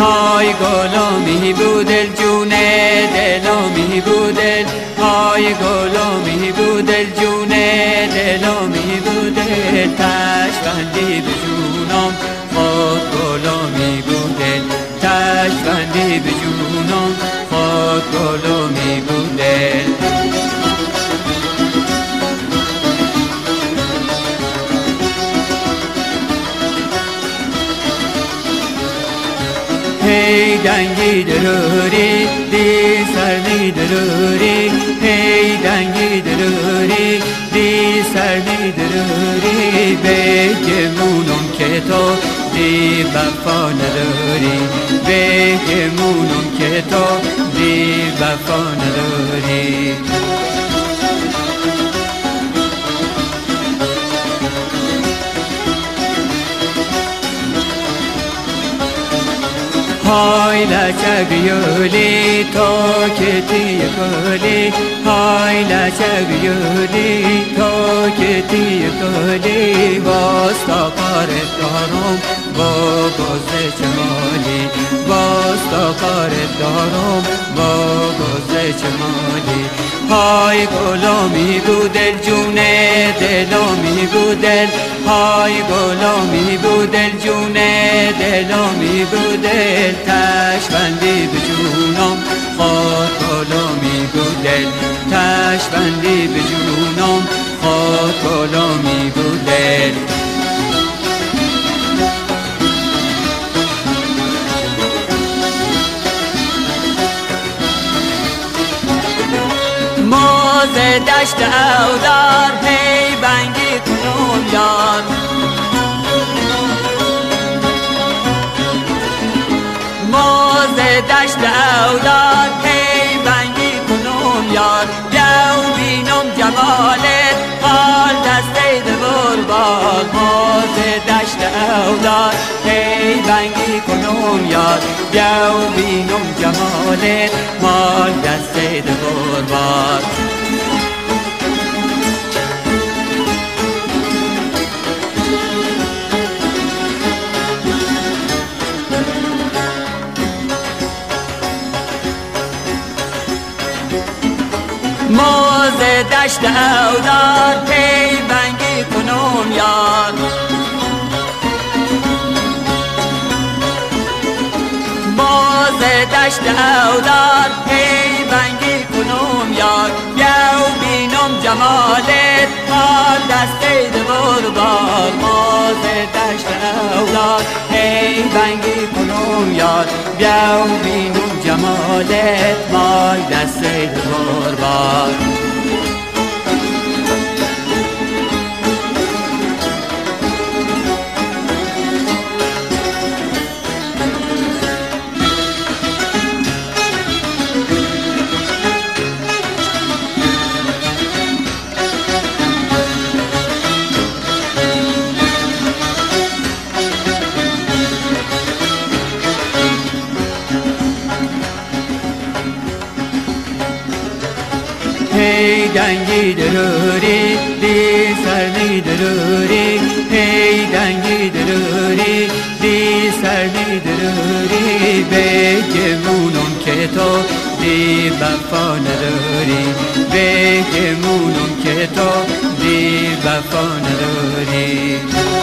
های گلامی بود دل جون دلامی بود دل های گلامی بود دل جون دلامی بود دل تشبندی به جونم خود گلامی بود دل تشبندی به جونم خود گلامی بود دل هی دنگی دروری دی سرنی دروری هی دنگی دروری دی سرنی دروری بگمونم که تو دی وفا نداری بگمونم که تو دی وفا نداری های لچک یولی تو کتی کلی های لچک یولی تو کتی کلی واستا کار دارم با گوزه چمالی واستا کار دارم با گوزه چمالی های گلامی بود دل جون دلامی بود دل های گلامی بود دل جون دلامی بود دل تشبندی به جونم خود گلامی بود دل تشبندی به جونم خود گلامی بود دل موز دشت اودار هی بنگی کنون یار موز دشت اودار هی بنگی کنون یار بیاو بینم جمالت حال دسته دور باد موز دشت اودار هی بنگی کنون یار بیاو بینم جمالت حال دسته دور باد موز دشت اودار پی بنگی کنون یار موز دشت اودار پی بنگی کنون یار بیاو بینم جمالت حال دسته دور بار موز دشت اودار پی بنگی کنون یار بیاو بینم جمالت مال دسته دور بار هی دنگی دروری دی سرنی دروری هی دنگی دروری دی سرنی دروری بگمونم که تو دی وفا نداری بگمونم که تو دی وفا نداری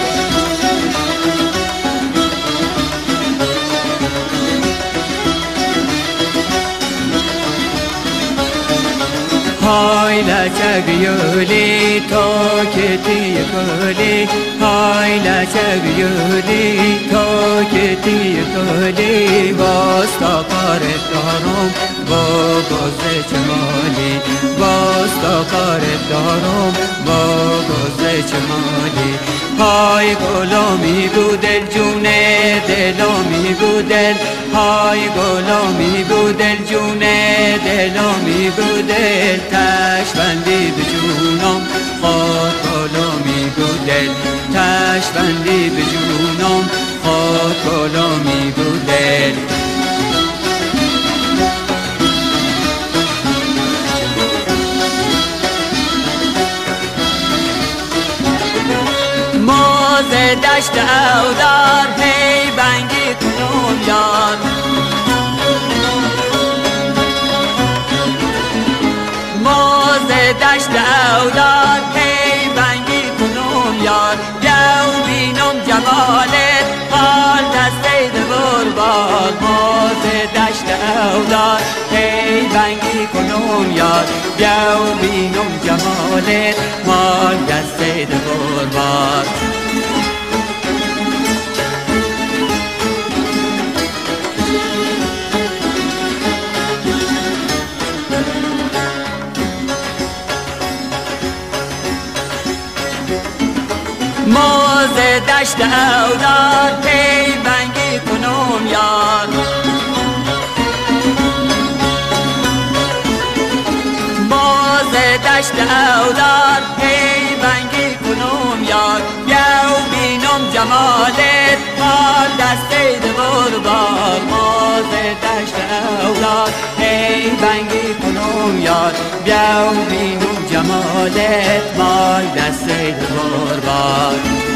های لچک یولی تو کتی کلی های لچک یولی تو کتی کلی واستا کار دارم با گوزه چمالی واستا کار دارم با گوزه چمالی های گلامی بود دل جون دلامی بود دل های گلامی بود دل جون دلامی بود دل تشبندی به جونم خود گلامی بود دل تشبندی به جونم خود گلامی بود دل دشت اودار هی بنگی کنم یار موز دشت اودار هی بنگی کنم یار بیاو بینم جمالت حال دسته دور باد موز دشت اودار هی بنگی کنم یار بیاو بینم جمالت حال دسته دور باد موز دشت اودار پی بنگی کنم یار موز دشت اودار پی بنگی کنم یار بیاو بینم جمالت حال دسته دور بار موز دشت اودار پی بنگی کنم یار بیاو بینم جمالت حال دسته دور بار